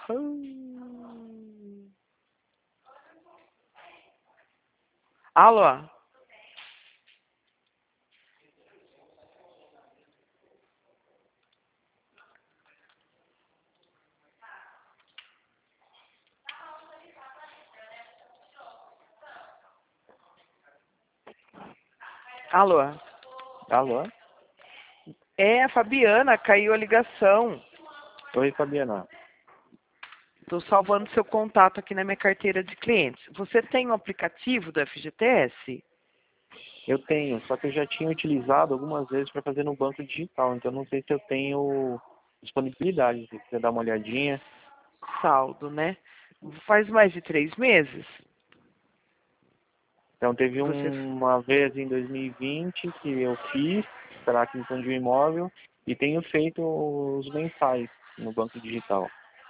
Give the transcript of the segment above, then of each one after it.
Alô? Alô? Alô? É a Fabiana, caiu a ligação. Oi, Fabiana. Estou salvando seu contato aqui na minha carteira de clientes. Você tem um aplicativo do FGTS? Eu tenho, só que eu já tinha utilizado algumas vezes para fazer no banco digital, então não sei se eu tenho disponibilidade, se quiser dar uma olhadinha. Saldo, né? Faz mais de 3 meses? Então teve Você... uma vez em 2020 que eu fiz para a aquisição de um imóvel e tenho feito os mensais no banco digital.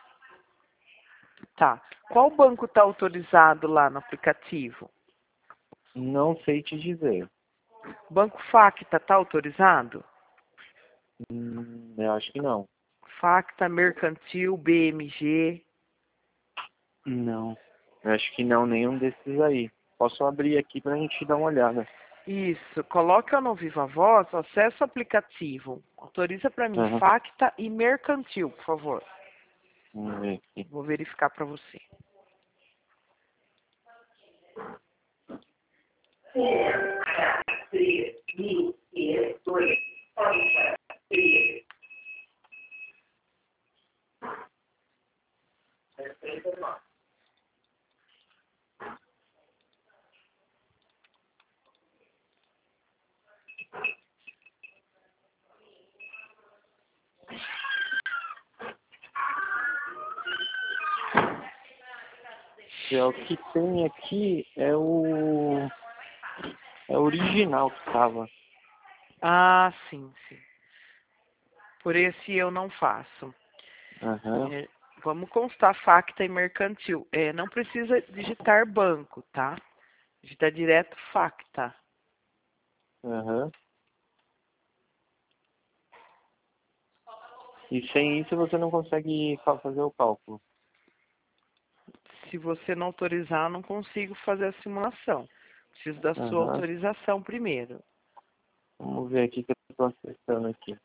Tá. Qual banco está autorizado lá no aplicativo? Não sei te dizer. Banco Facta está autorizado? Eu acho que não. Facta, Mercantil, BMG. Não. Eu acho que não, nenhum desses aí. Posso abrir aqui para a gente dar uma olhada. Isso. Coloca no Viva Voz, acessa o aplicativo. Autoriza para mim Uhum. Facta e Mercantil, por favor. Vamos ver aqui. Vou verificar para você. O que tem aqui é o original que estava. Ah, sim, sim. Por esse eu não faço. Aham. Vamos constar Facta e Mercantil. Não precisa digitar banco, tá? Digita direto Facta. Aham. E sem isso você não consegue fazer o cálculo. Se você não autorizar, eu não consigo fazer a simulação. Preciso da sua Aham. autorização primeiro. Vamos ver aqui que eu estou acessando aqui.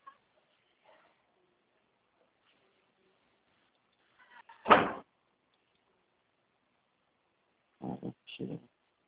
Aqui.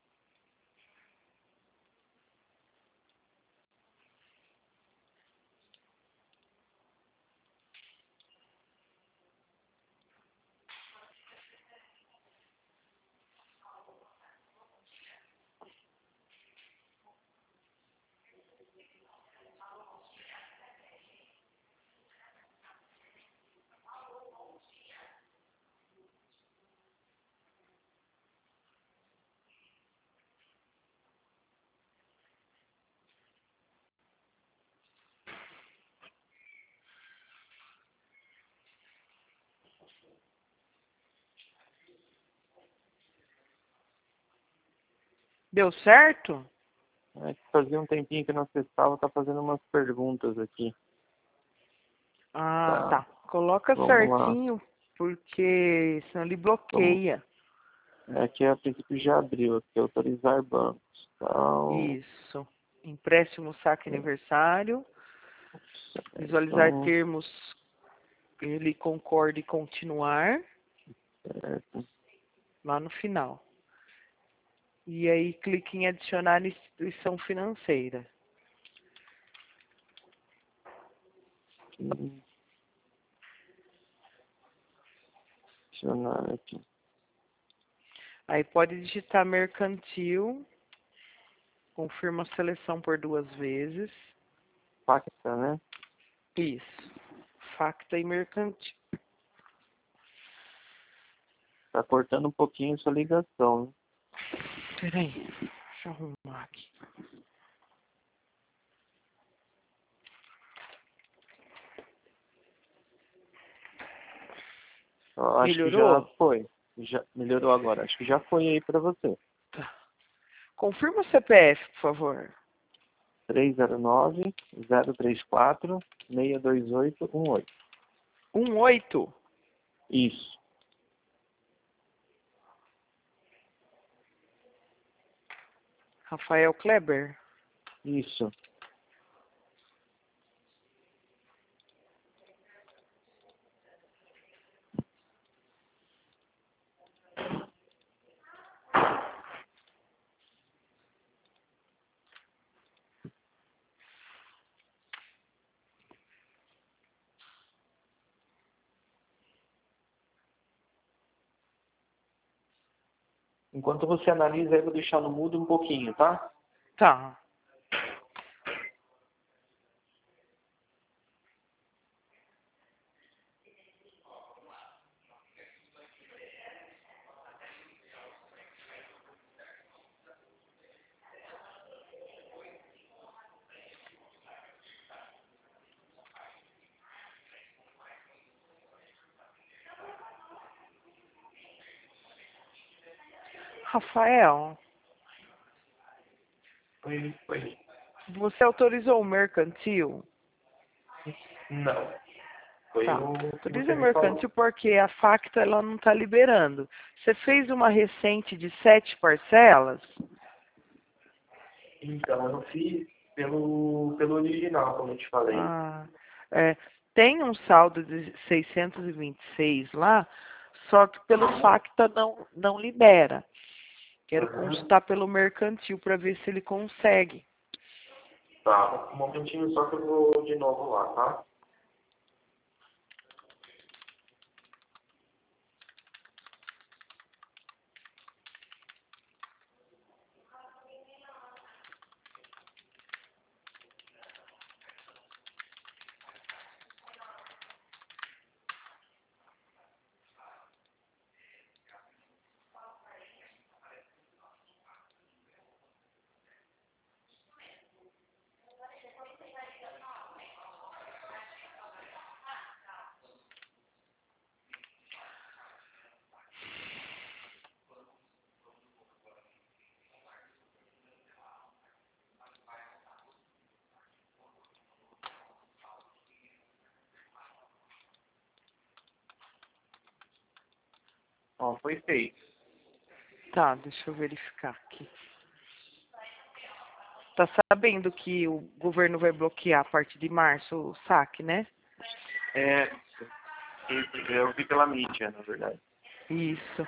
Deu certo? Fazia um tempinho que não acessava, tá fazendo umas perguntas aqui. Ah, Tá. tá. Coloca Vamos lá. certinho, porque senão ele Vamos. bloqueia. Aqui a princípio já abriu, aqui autorizar bancos. Então, Isso. Empréstimo, saque aniversário. Visualizar então, termos, ele concorda e continuar. certo. Lá no final. E aí clique em adicionar instituição financeira. Adicionar aqui. Aí pode digitar mercantil. Confirma a seleção por 2 vezes. Facta, né? Isso. Facta e mercantil. Tá cortando um pouquinho sua ligação, né? Peraí, deixa eu arrumar aqui. Eu acho que já Melhorou? foi. Já melhorou agora. Acho que já foi aí para você. Tá. Confirma o CPF, por favor. 309-034-62818. 18. Isso. Rafael Kleber? Isso. Enquanto você analisa, eu vou deixar no mudo um pouquinho, tá? Tá. Rafael, Oi. você autorizou o mercantil? Não. Foi Tá. o que Autoriza você o me falou. mercantil porque a Facta ela não está liberando. Você fez uma recente de 7 parcelas? Então, eu fiz pelo original, como eu te falei. Ah, é, tem um saldo de 626 lá, só que pelo Facta não libera. Quero consultar pelo mercantil para ver se ele consegue. Tá, um momentinho só que eu vou de novo lá, tá? Ó, foi feito. Tá, deixa eu verificar aqui. Tá sabendo que o governo vai bloquear a partir de março o saque, né? É, eu vi pela mídia, na verdade. Isso.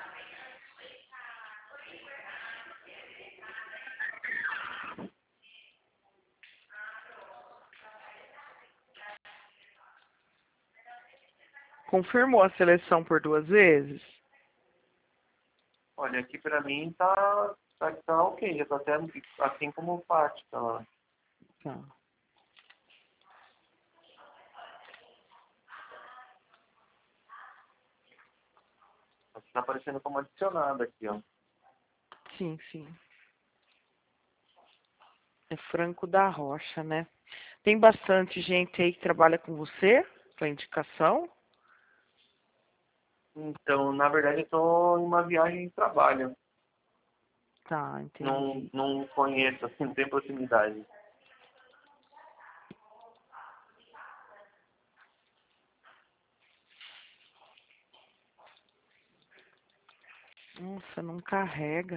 Confirmou a seleção por 2 vezes? Olha, aqui pra mim tá ok, já tá até assim como o pátio, tá lá. Tá. Tá aparecendo como adicionado aqui, ó. Sim, sim. É Franco da Rocha, né? Tem bastante gente aí que trabalha com você, para indicação? Então, na verdade, eu tô em uma viagem de trabalho. Tá, Não, entendi. não conheço, assim, não tem proximidade. Nossa, não carrega.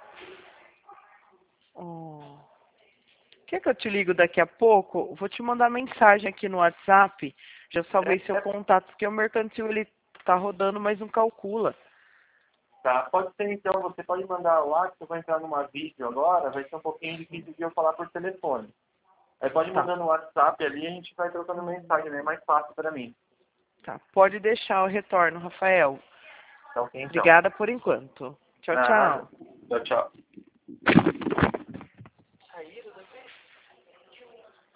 Oh. Quer que eu te ligo daqui a pouco? Vou te mandar mensagem aqui no WhatsApp. Já salvei seu contato, porque o mercantil ele tá rodando, mas não calcula. Tá, pode ser então, você pode mandar lá, que eu vou entrar numa vídeo agora, vai ser um pouquinho difícil de eu falar por telefone. Aí pode Tá, mandar no WhatsApp ali, a gente vai trocando mensagem, né? É mais fácil para mim. tá. Pode deixar o retorno, Rafael. Tá ok então. Obrigada por enquanto. Tchau, Nada. tchau. Tchau, tchau.